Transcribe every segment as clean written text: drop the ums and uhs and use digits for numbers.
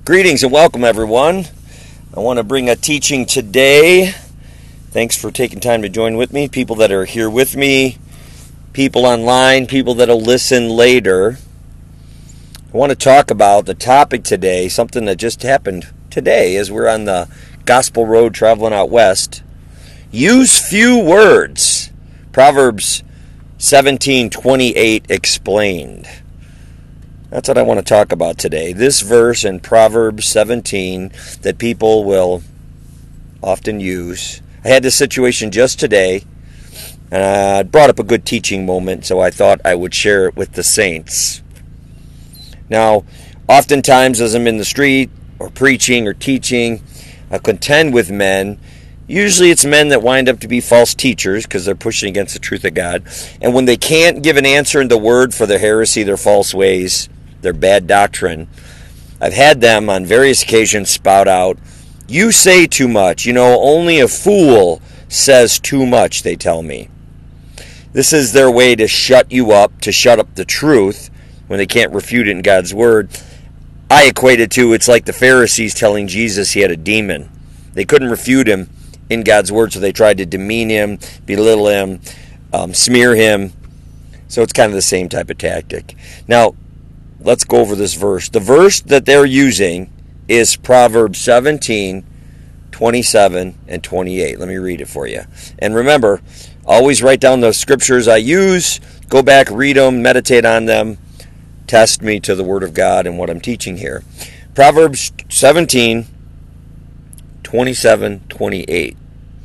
Greetings and welcome, everyone. I want to bring a teaching today. Thanks for taking time to join with me. People that are here with me, people online, people that will listen later. I want to talk about the topic today, something that just happened today as we're on the Gospel Road traveling out west. Use few words. Proverbs 17:28 explained. That's what I want to talk about today. This verse in Proverbs 17 that people will often use. I had this situation just today, and I brought up a good teaching moment, so I thought I would share it with the saints. Now, oftentimes as I'm in the street or preaching or teaching, I contend with men. Usually it's men that wind up to be false teachers because they're pushing against the truth of God. And when they can't give an answer in the word for their heresy, their false ways, their bad doctrine, I've had them on various occasions spout out, "You say too much. Only a fool says too much," they tell me. This is their way to shut you up, to shut up the truth when they can't refute it in God's word. I equate it to, it's like the Pharisees telling Jesus he had a demon. They couldn't refute him in God's word, so they tried to demean him, belittle him, smear him. So it's kind of the same type of tactic. Now, let's go over this verse. The verse that they're using is Proverbs 17:27 and 28. Let me read it for you. And remember, always write down the scriptures I use. Go back, read them, meditate on them. Test me to the word of God and what I'm teaching here. Proverbs 17:27-28.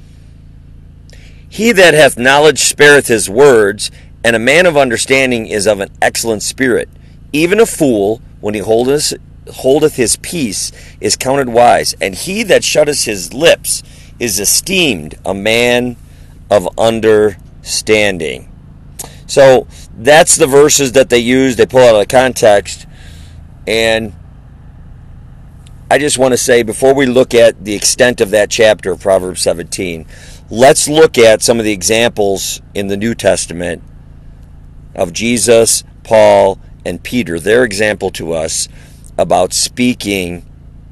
He that hath knowledge spareth his words, and a man of understanding is of an excellent spirit. Even a fool, when he holdeth his peace, is counted wise, and he that shutteth his lips is esteemed a man of understanding. So that's the verses that they use. They pull out of context. And I just want to say, before we look at the extent of that chapter of Proverbs 17, let's look at some of the examples in the New Testament of Jesus, Paul, and Peter. Their example to us about speaking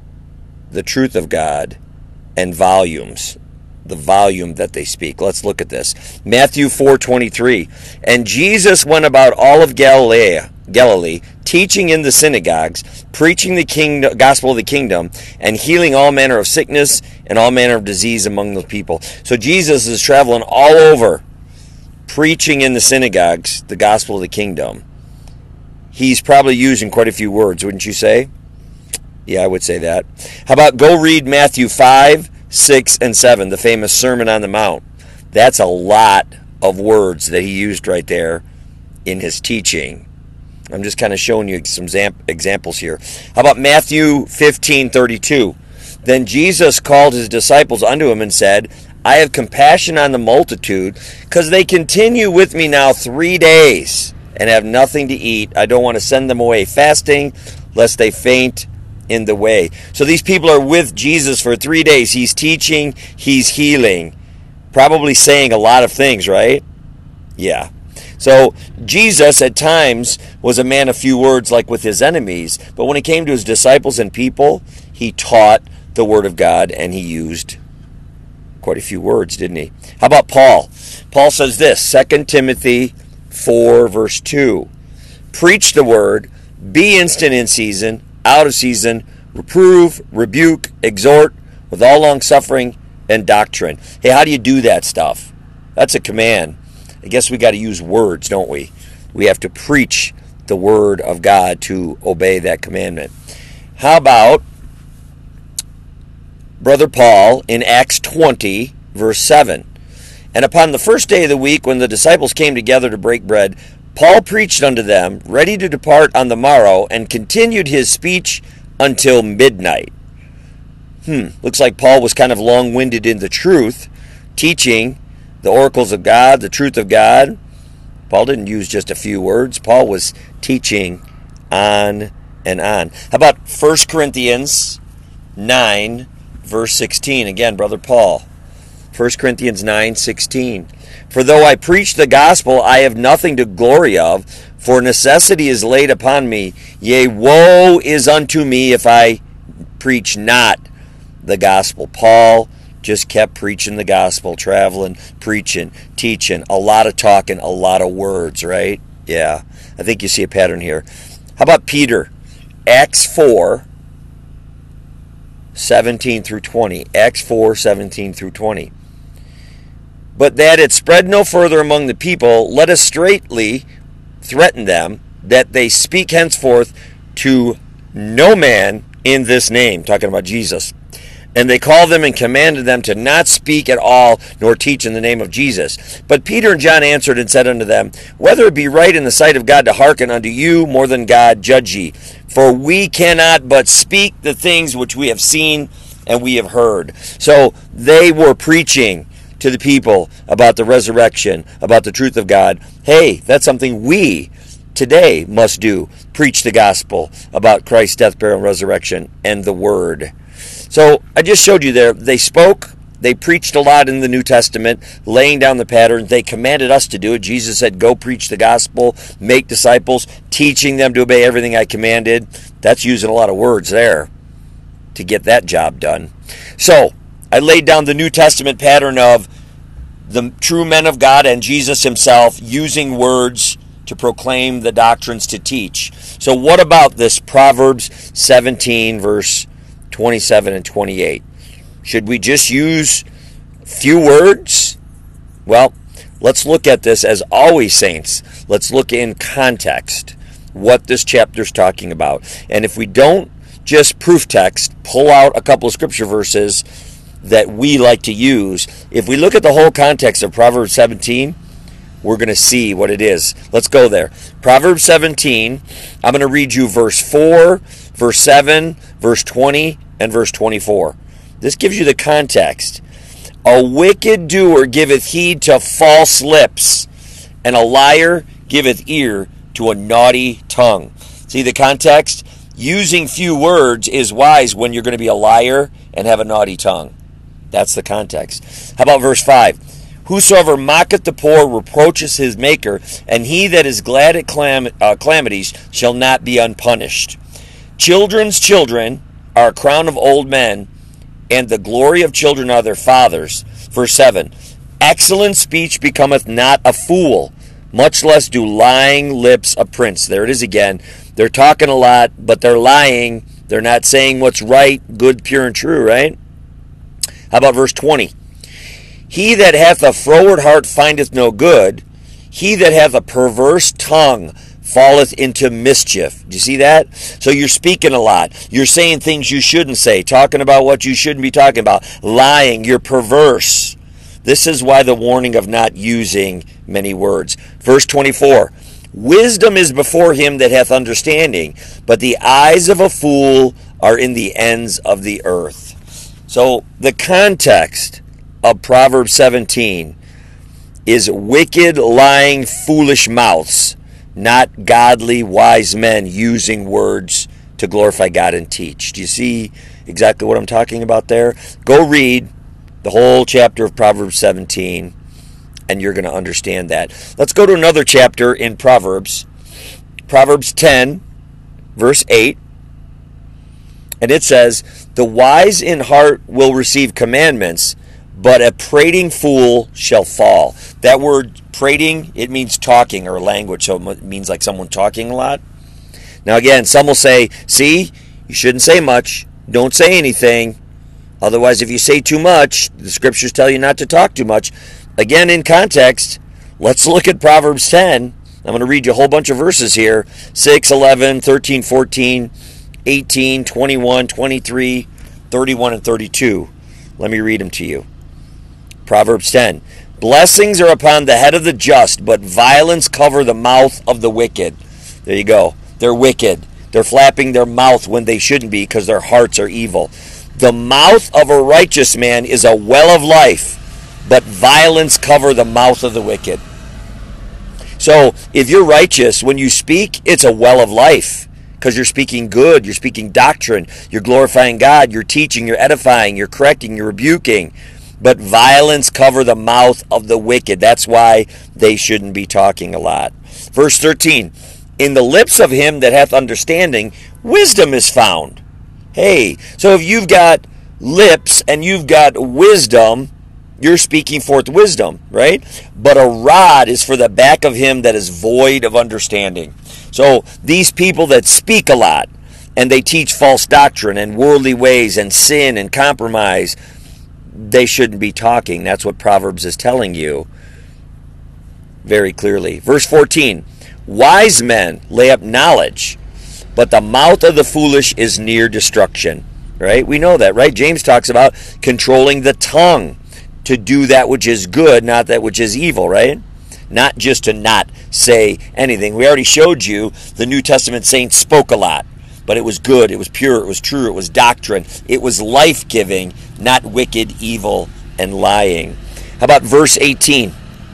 the truth of God and volumes. The volume that they speak. Let's look at this. Matthew 4:23. And Jesus went about all of Galilee, teaching in the synagogues, preaching the gospel of the kingdom, and healing all manner of sickness and all manner of disease among the people. So Jesus is traveling all over, preaching in the synagogues the gospel of the kingdom. He's probably using quite a few words, wouldn't you say? Yeah, I would say that. How about go read Matthew 5, 6, and 7, the famous Sermon on the Mount. That's a lot of words that he used right there in his teaching. I'm just kind of showing you some examples here. How about Matthew 15:32? Then Jesus called his disciples unto him and said, I have compassion on the multitude, because they continue with me now 3 days, and have nothing to eat. I don't want to send them away fasting, lest they faint in the way. So these people are with Jesus for 3 days. He's teaching, he's healing, probably saying a lot of things, right? Yeah. So Jesus at times was a man of few words, like with his enemies, but when it came to his disciples and people, he taught the word of God, and he used quite a few words, didn't he? How about Paul? Paul says this, 2 Timothy 4 verse 2. Preach the word, be instant in season, out of season, reprove, rebuke, exhort, with all long suffering and doctrine. Hey, how do you do that stuff? That's a command. I guess we got to use words, don't we? We have to preach the word of God to obey that commandment. How about Brother Paul in Acts 20 verse 7? And upon the first day of the week, when the disciples came together to break bread, Paul preached unto them, ready to depart on the morrow, and continued his speech until midnight. Looks like Paul was kind of long-winded in the truth, teaching the oracles of God, the truth of God. Paul didn't use just a few words. Paul was teaching on and on. How about 1 Corinthians 9, verse 16? Again, Brother Paul. 1 Corinthians 9:16. For though I preach the gospel, I have nothing to glory of, for necessity is laid upon me. Yea, woe is unto me if I preach not the gospel. Paul just kept preaching the gospel, traveling, preaching, teaching, a lot of talking, a lot of words, right? Yeah, I think you see a pattern here. How about Peter? Acts 4, 17 through 20. Acts 4, 17 through 20. But that it spread no further among the people, let us straitly threaten them that they speak henceforth to no man in this name, talking about Jesus. And they called them and commanded them to not speak at all, nor teach in the name of Jesus. But Peter and John answered and said unto them, whether it be right in the sight of God to hearken unto you more than God, judge ye. For we cannot but speak the things which we have seen and we have heard. So they were preaching to the people about the resurrection, about the truth of God. Hey, that's something we today must do. Preach the gospel about Christ's death, burial, and resurrection, and the word. So I just showed you there. They spoke. They preached a lot in the New Testament, laying down the pattern. They commanded us to do it. Jesus said, go preach the gospel, make disciples, teaching them to obey everything I commanded. That's using a lot of words there to get that job done. So I laid down the New Testament pattern of the true men of God and Jesus himself using words to proclaim the doctrines to teach. So what about this Proverbs 17, verse 27 and 28? Should we just use few words? Well, let's look at this as always, saints. Let's look in context what this chapter is talking about. And if we don't just proof text, pull out a couple of scripture verses that we like to use, if we look at the whole context of Proverbs 17, we're going to see what it is. Let's go there. Proverbs 17, I'm going to read you verse 4, verse 7, verse 20, and verse 24. This gives you the context. A wicked doer giveth heed to false lips, and a liar giveth ear to a naughty tongue. See the context? Using few words is wise when you're going to be a liar and have a naughty tongue. That's the context. How about verse 5? Whosoever mocketh the poor reproacheth his maker, and he that is glad at calamities shall not be unpunished. Children's children are a crown of old men, and the glory of children are their fathers. Verse 7, excellent speech becometh not a fool, much less do lying lips a prince. There it is again. They're talking a lot, but they're lying. They're not saying what's right, good, pure, and true, right? How about verse 20? He that hath a froward heart findeth no good. He that hath a perverse tongue falleth into mischief. Do you see that? So you're speaking a lot. You're saying things you shouldn't say, talking about what you shouldn't be talking about, lying. You're perverse. This is why the warning of not using many words. Verse 24, wisdom is before him that hath understanding, but the eyes of a fool are in the ends of the earth. So the context of Proverbs 17 is wicked, lying, foolish mouths, not godly, wise men using words to glorify God and teach. Do you see exactly what I'm talking about there? Go read the whole chapter of Proverbs 17, and you're going to understand that. Let's go to another chapter in Proverbs. Proverbs 10, verse 8. And it says, the wise in heart will receive commandments, but a prating fool shall fall. That word prating, it means talking or language, so it means like someone talking a lot. Now again, some will say, see, you shouldn't say much. Don't say anything. Otherwise, if you say too much, the scriptures tell you not to talk too much. Again, in context, let's look at Proverbs 10. I'm going to read you a whole bunch of verses here. 6, 11, 13, 14, 18, 21, 23, 31, and 32. Let me read them to you. Proverbs 10. Blessings are upon the head of the just, but violence cover the mouth of the wicked. There you go. They're wicked. They're flapping their mouth when they shouldn't be because their hearts are evil. The mouth of a righteous man is a well of life, but violence cover the mouth of the wicked. So if you're righteous, when you speak, it's a well of life because you're speaking good, you're speaking doctrine, you're glorifying God, you're teaching, you're edifying, you're correcting, you're rebuking. But violence cover the mouth of the wicked. That's why they shouldn't be talking a lot. Verse 13, in the lips of him that hath understanding, wisdom is found. Hey, so if you've got lips and you've got wisdom, you're speaking forth wisdom, right? But a rod is for the back of him that is void of understanding. So these people that speak a lot and they teach false doctrine and worldly ways and sin and compromise, they shouldn't be talking. That's what Proverbs is telling you very clearly. Verse 14, wise men lay up knowledge, but the mouth of the foolish is near destruction. Right? We know that, right? James talks about controlling the tongue to do that which is good, not that which is evil, right? Not just to not say anything. We already showed you the New Testament saints spoke a lot, but it was good, it was pure, it was true, it was doctrine, it was life-giving, not wicked, evil, and lying. How about verse 18?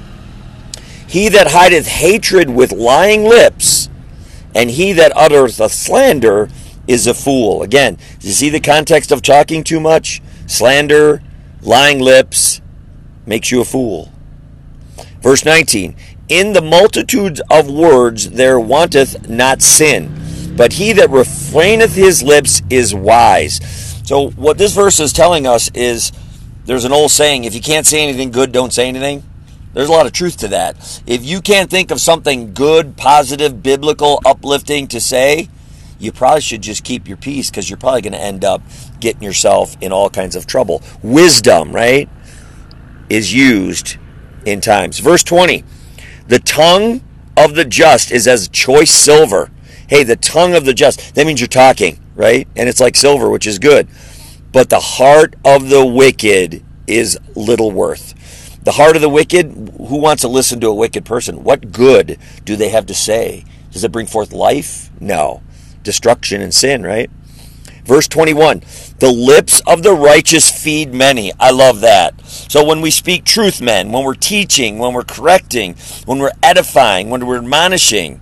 He that hideth hatred with lying lips, and he that uttereth a slander is a fool. Again, do you see the context of talking too much? Slander, lying lips, makes you a fool. Verse 19, in the multitude of words there wanteth not sin, but he that refraineth his lips is wise. So what this verse is telling us is, there's an old saying, if you can't say anything good, don't say anything. There's a lot of truth to that. If you can't think of something good, positive, biblical, uplifting to say, you probably should just keep your peace, because you're probably going to end up getting yourself in all kinds of trouble. Wisdom, right, is used in times. Verse 20, the tongue of the just is as choice silver. Hey, the tongue of the just, that means you're talking, right? And it's like silver, which is good. But the heart of the wicked is little worth. The heart of the wicked, who wants to listen to a wicked person? What good do they have to say? Does it bring forth life? No. Destruction and sin, right? Verse 21, the lips of the righteous feed many. I love that. So when we speak truth, men, when we're teaching, when we're correcting, when we're edifying, when we're admonishing,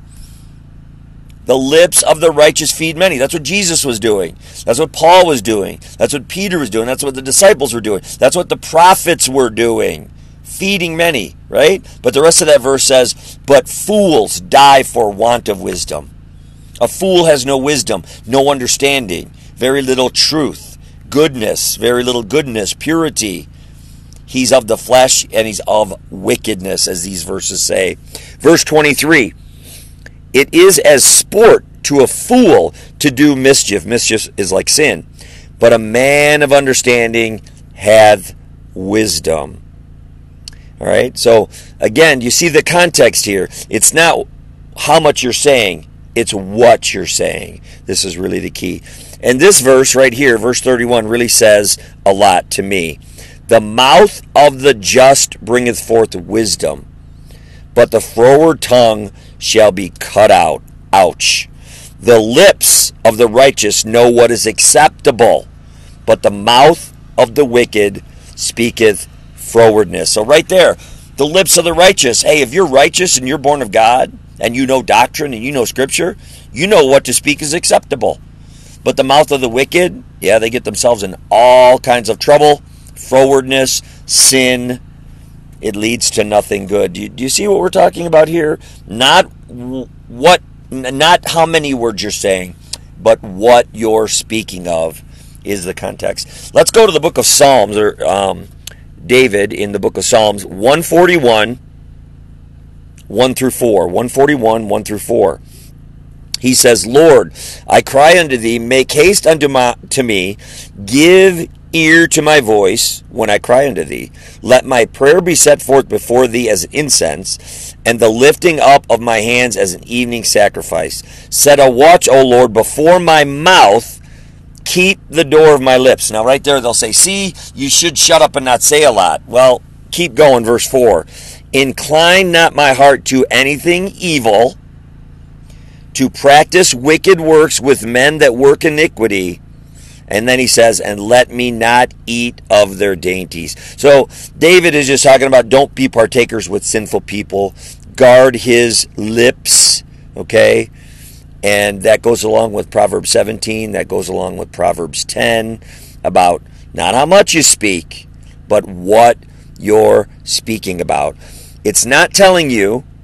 the lips of the righteous feed many. That's what Jesus was doing. That's what Paul was doing. That's what Peter was doing. That's what the disciples were doing. That's what the prophets were doing. Feeding many, right? But the rest of that verse says, but fools die for want of wisdom. A fool has no wisdom, no understanding, very little truth, goodness, very little goodness, purity. He's of the flesh and he's of wickedness, as these verses say. Verse 23, it is as sport to a fool to do mischief. Mischief is like sin. But a man of understanding hath wisdom. All right, so again, you see the context here. It's not how much you're saying, it's what you're saying. This is really the key. And this verse right here, verse 31, really says a lot to me. The mouth of the just bringeth forth wisdom, but the froward tongue shall be cut out. Ouch. The lips of the righteous know what is acceptable, but the mouth of the wicked speaketh frowardness. So right there, the lips of the righteous. Hey, if you're righteous and you're born of God, and you know doctrine and you know scripture, you know what to speak is acceptable. But the mouth of the wicked, yeah, they get themselves in all kinds of trouble, frowardness, sin. It leads to nothing good. Do you see what we're talking about here? Not how many words you're saying, but what you're speaking of is the context. Let's go to the book of Psalms, or David in the book of Psalms 141, 1 through 4. 141, 1 through 4. He says, Lord, I cry unto thee, make haste to me, give ear to my voice when I cry unto thee. Let my prayer be set forth before thee as incense, and the lifting up of my hands as an evening sacrifice. Set a watch, O Lord, before my mouth, keep the door of my lips. Now right there they'll say, see, you should shut up and not say a lot. Well, keep going, verse 4. Incline not my heart to anything evil, to practice wicked works with men that work iniquity. And then he says, and let me not eat of their dainties. So David is just talking about don't be partakers with sinful people. Guard his lips, okay? And that goes along with Proverbs 17. That goes along with Proverbs 10 about not how much you speak, but what you're speaking about. It's not telling you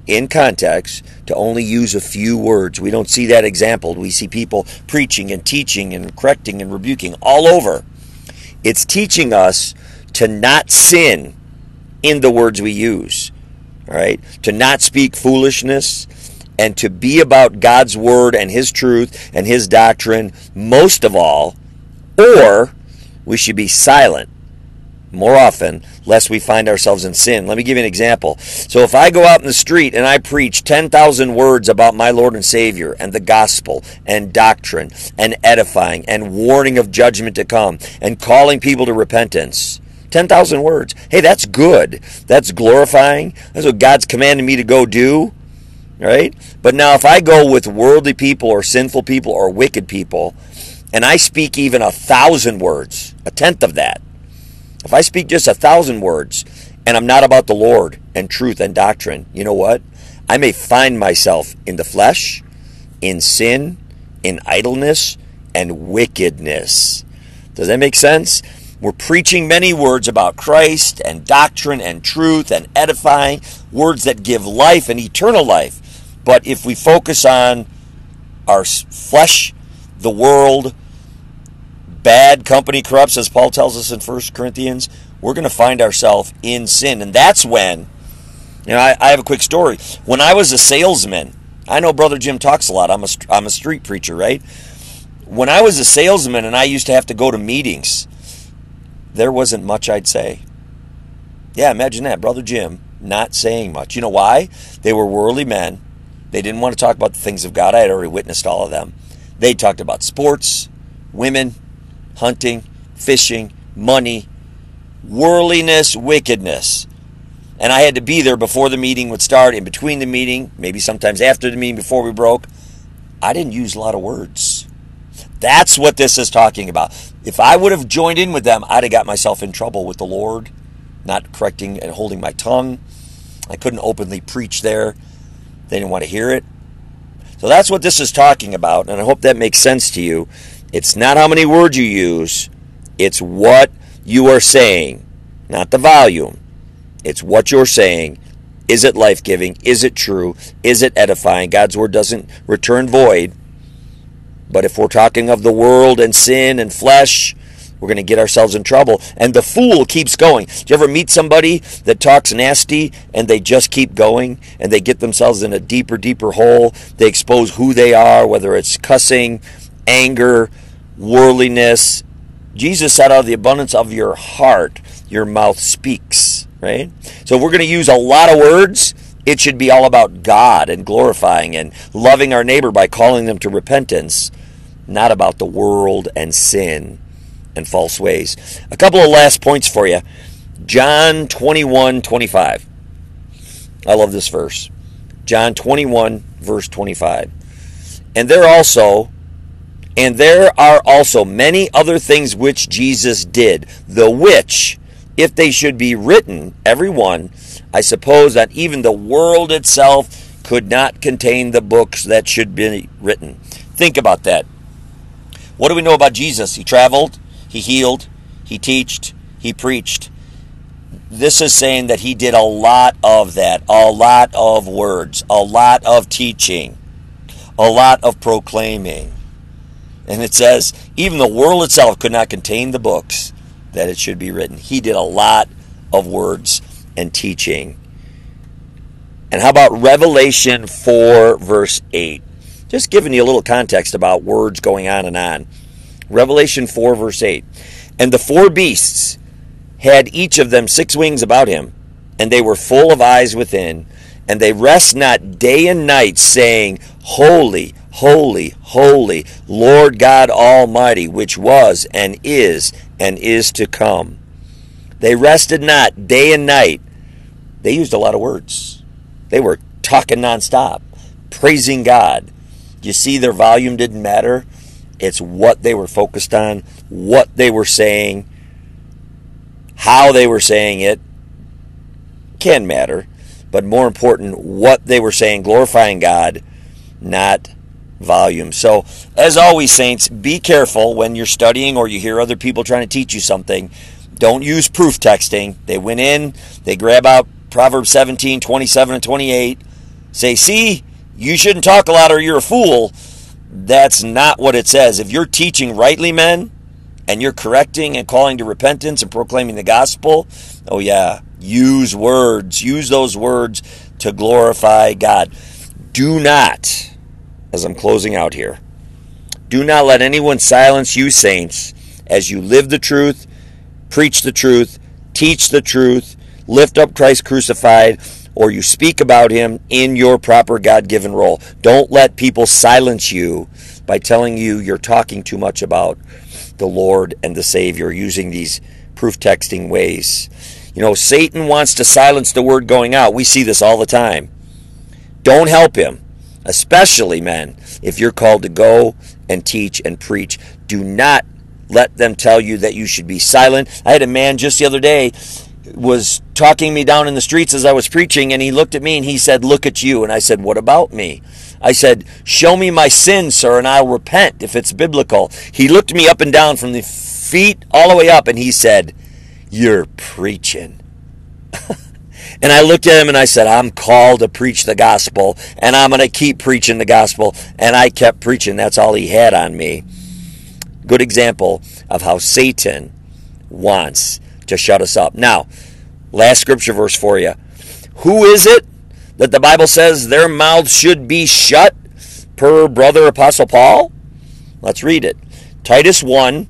in context to only use a few words. We don't see that example. We see people preaching and teaching and correcting and rebuking all over. It's teaching us to not sin in the words we use, all right? To not speak foolishness and to be about God's word and his truth and his doctrine most of all, or we should be silent more often, lest we find ourselves in sin. Let me give you an example. So if I go out in the street and I preach 10,000 words about my Lord and Savior and the gospel and doctrine and edifying and warning of judgment to come and calling people to repentance, 10,000 words. Hey, that's good. That's glorifying. That's what God's commanded me to go do, right? But now if I go with worldly people or sinful people or wicked people and I speak even 1,000 words, a tenth of that, if I speak just 1,000 words and I'm not about the Lord and truth and doctrine, you know what? I may find myself in the flesh, in sin, in idleness, and wickedness. Does that make sense? We're preaching many words about Christ and doctrine and truth and edifying, words that give life and eternal life. But if we focus on our flesh, the world, bad company corrupts, as Paul tells us in 1 Corinthians, we're going to find ourselves in sin. And that's when, I have a quick story. When I was a salesman, I know Brother Jim talks a lot. I'm a street preacher, right? When I was a salesman and I used to have to go to meetings, there wasn't much I'd say. Yeah, imagine that. Brother Jim not saying much. You know why? They were worldly men. They didn't want to talk about the things of God. I had already witnessed all of them. They talked about sports, women, hunting, fishing, money, worldliness, wickedness. And I had to be there before the meeting would start, in between the meeting, maybe sometimes after the meeting before we broke. I didn't use a lot of words. That's what this is talking about. If I would have joined in with them, I'd have got myself in trouble with the Lord, not correcting and holding my tongue. I couldn't openly preach there. They didn't want to hear it. So that's what this is talking about, and I hope that makes sense to you. It's not how many words you use. It's what you are saying, not the volume. It's what you're saying. Is it life-giving? Is it true? Is it edifying? God's word doesn't return void. But if we're talking of the world and sin and flesh, we're going to get ourselves in trouble. And the fool keeps going. Do you ever meet somebody that talks nasty and they just keep going and they get themselves in a deeper, deeper hole? They expose who they are, whether it's cussing, anger, worldliness. Jesus said, out of the abundance of your heart, your mouth speaks, right? So if we're going to use a lot of words, it should be all about God and glorifying and loving our neighbor by calling them to repentance, not about the world and sin and false ways. A couple of last points for you. John 21:25. I love this verse. John 21, verse 25. And there are also many other things which Jesus did, the which, if they should be written, every one, I suppose that even the world itself could not contain the books that should be written. Think about that. What do we know about Jesus? He traveled, he healed, he taught, he preached. This is saying that he did a lot of that, a lot of words, a lot of teaching, a lot of proclaiming. And it says, even the world itself could not contain the books that it should be written. He did a lot of words and teaching. And how about Revelation 4, verse 8? Just giving you a little context about words going on and on. Revelation 4, verse 8. And the four beasts had each of them 6 wings about him, and they were full of eyes within, and they rest not day and night, saying, Holy, holy, holy, Lord God Almighty, which was and is to come. They rested not day and night. They used a lot of words. They were talking nonstop, praising God. You see, their volume didn't matter. It's what they were focused on, what they were saying, how they were saying it. Can matter, but more important, what they were saying, glorifying God, not volume. So, as always, saints, be careful when you're studying or you hear other people trying to teach you something. Don't use proof texting. They went in, they grab out Proverbs 17, 27, and 28, say, see, you shouldn't talk a lot or you're a fool. That's not what it says. If you're teaching rightly, men, and you're correcting and calling to repentance and proclaiming the gospel, oh yeah, use words. Use those words to glorify God. Do not, as I'm closing out here, do not let anyone silence you, saints, as you live the truth, preach the truth, teach the truth, lift up Christ crucified, or you speak about him in your proper God-given role. Don't let people silence you by telling you you're talking too much about the Lord and the Savior using these proof texting ways. You know, Satan wants to silence the word going out. We see this all the time. Don't help him, especially, men, if you're called to go and teach and preach. Do not let them tell you that you should be silent. I had a man just the other day was talking me down in the streets as I was preaching, and he looked at me and he said, look at you. And I said, what about me? I said, show me my sin, sir, and I'll repent if it's biblical. He looked me up and down from the feet all the way up, and he said, you're preaching. And I looked at him and I said, I'm called to preach the gospel, and I'm going to keep preaching the gospel. And I kept preaching. That's all he had on me. Good example of how Satan wants to shut us up. Now, last scripture verse for you. Who is it that the Bible says their mouths should be shut per brother Apostle Paul? Let's read it. Titus 1,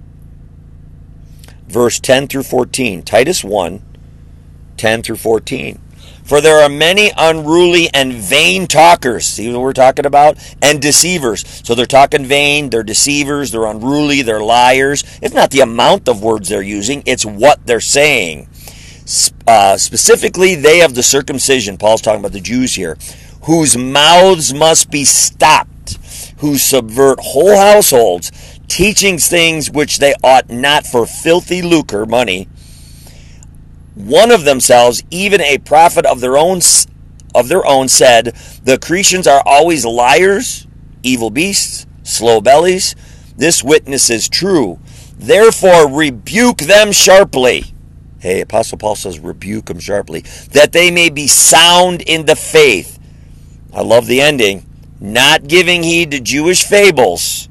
verse 10 through 14. Titus 1, 10 through 14. For there are many unruly and vain talkers. See what we're talking about? And deceivers. So they're talking vain, they're deceivers, they're unruly, they're liars. It's not the amount of words they're using, it's what they're saying. Specifically, they of the circumcision, Paul's talking about the Jews here, whose mouths must be stopped, who subvert whole households, teaching things which they ought not for filthy lucre, money, one of themselves, even a prophet of their own said, the Cretans are always liars, evil beasts, slow bellies. This witness is true. Therefore rebuke them sharply. Hey, Apostle Paul says rebuke them sharply, that they may be sound in the faith. I love the ending. Not giving heed to Jewish fables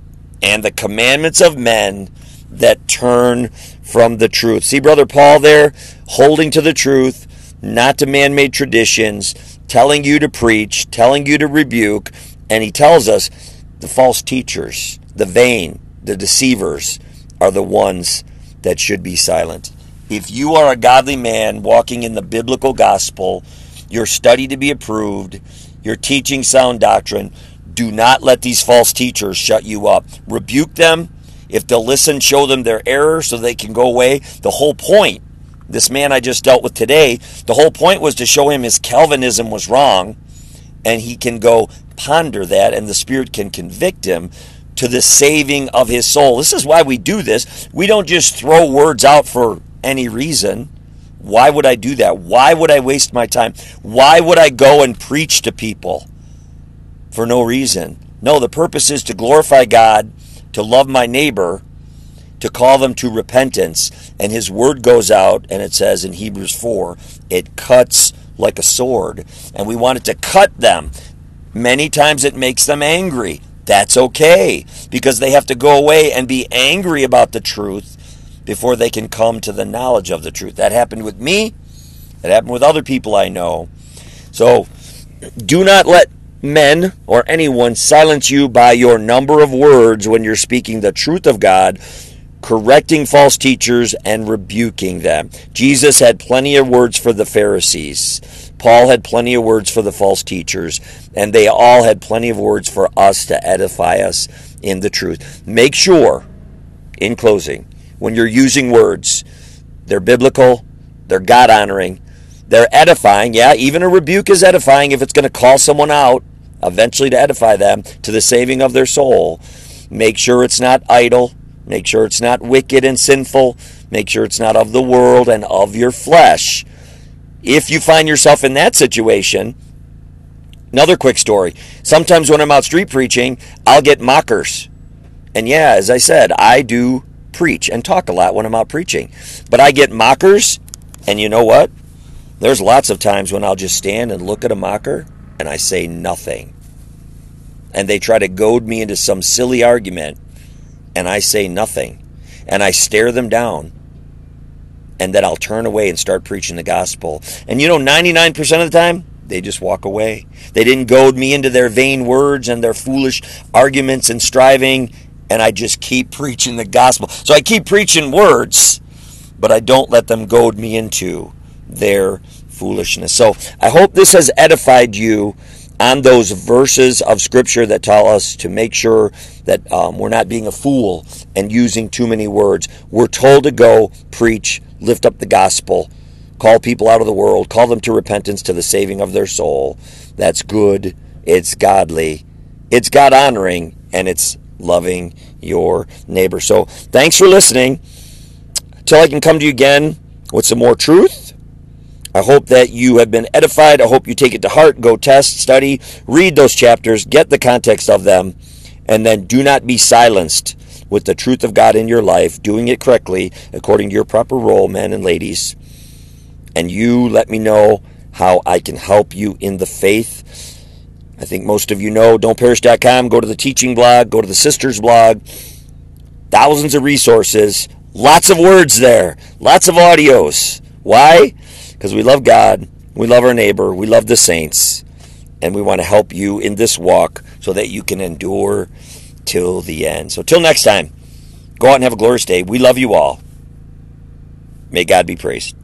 and the commandments of men that turn from the truth. See, Brother Paul there, holding to the truth, not to man-made traditions, telling you to preach, telling you to rebuke, and he tells us the false teachers, the vain, the deceivers are the ones that should be silent. If you are a godly man walking in the biblical gospel, you're studied to be approved, you're teaching sound doctrine, do not let these false teachers shut you up. Rebuke them. If they'll listen, show them their error so they can go away. The whole point, this man I just dealt with today, the whole point was to show him his Calvinism was wrong, and he can go ponder that, and the Spirit can convict him to the saving of his soul. This is why we do this. We don't just throw words out for any reason. Why would I do that? Why would I waste my time? Why would I go and preach to people for no reason? No, the purpose is to glorify God, to love my neighbor, to call them to repentance. And his word goes out, and it says in Hebrews 4, it cuts like a sword. And we want it to cut them. Many times it makes them angry. That's okay, because they have to go away and be angry about the truth before they can come to the knowledge of the truth. That happened with me. That happened with other people I know. So do not let men or anyone silence you by your number of words when you're speaking the truth of God, correcting false teachers and rebuking them. Jesus had plenty of words for the Pharisees. Paul had plenty of words for the false teachers, and they all had plenty of words for us to edify us in the truth. Make sure, in closing, when you're using words, they're biblical, they're God-honoring, they're edifying. Yeah, even a rebuke is edifying if it's going to call someone out, eventually to edify them to the saving of their soul. Make sure it's not idle. Make sure it's not wicked and sinful. Make sure it's not of the world and of your flesh. If you find yourself in that situation, another quick story. Sometimes when I'm out street preaching, I'll get mockers. And yeah, as I said, I do preach and talk a lot when I'm out preaching. But I get mockers, and you know what? There's lots of times when I'll just stand and look at a mocker and I say nothing. And they try to goad me into some silly argument, and I say nothing. And I stare them down. And then I'll turn away and start preaching the gospel. And 99% of the time, they just walk away. They didn't goad me into their vain words and their foolish arguments and striving, and I just keep preaching the gospel. So I keep preaching words, but I don't let them goad me into their foolishness. So I hope this has edified you on those verses of Scripture that tell us to make sure that we're not being a fool and using too many words. We're told to go preach, lift up the gospel, call people out of the world, call them to repentance, to the saving of their soul. That's good, it's godly, it's God-honoring, and it's loving your neighbor. So thanks for listening. Till I can come to you again with some more truth, I hope that you have been edified. I hope you take it to heart. Go test, study, read those chapters, get the context of them, and then do not be silenced with the truth of God in your life, doing it correctly according to your proper role, men and ladies. And you let me know how I can help you in the faith. I think most of you know don'tperish.com. Go to the teaching blog, go to the sisters blog. Thousands of resources, lots of words there, lots of audios. Why? Because we love God, we love our neighbor, we love the saints, and we want to help you in this walk so that you can endure till the end. So till next time, go out and have a glorious day. We love you all. May God be praised.